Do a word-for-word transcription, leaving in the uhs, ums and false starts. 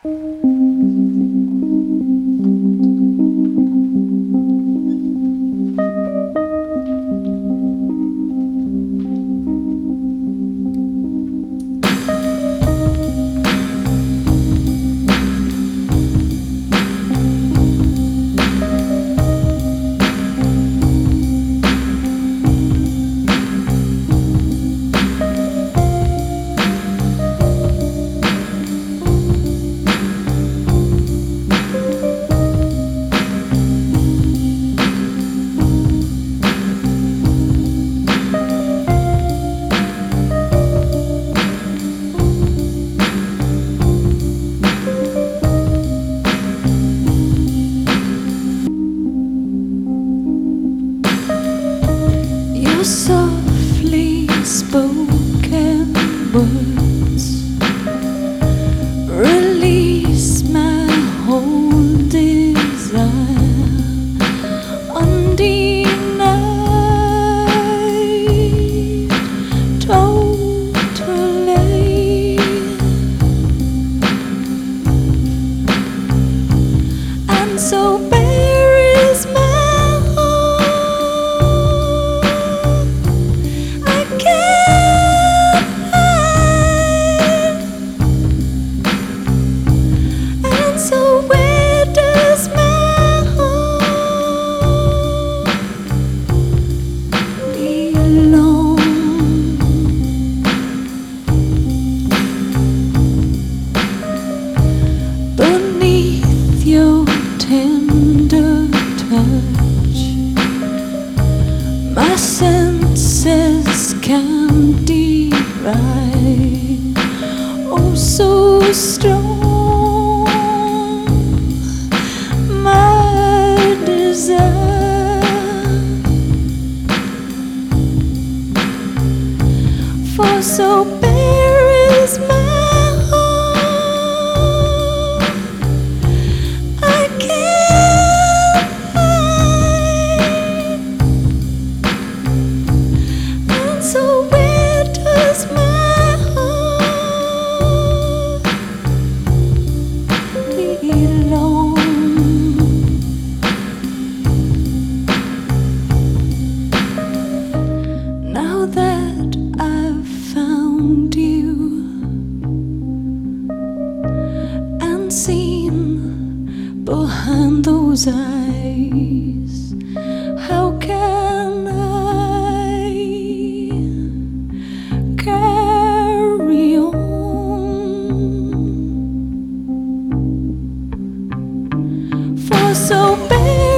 Your softly spoken words release my whole desire, undenied, totally. And so bare is my so where does my heart belong? Beneath your tender touch, my senses can deride, oh so strong for so bare is my heart, I can't hide. And so where does my heart belong? Now that I've found you and seen behind those eyes, how can I carry on? For so bad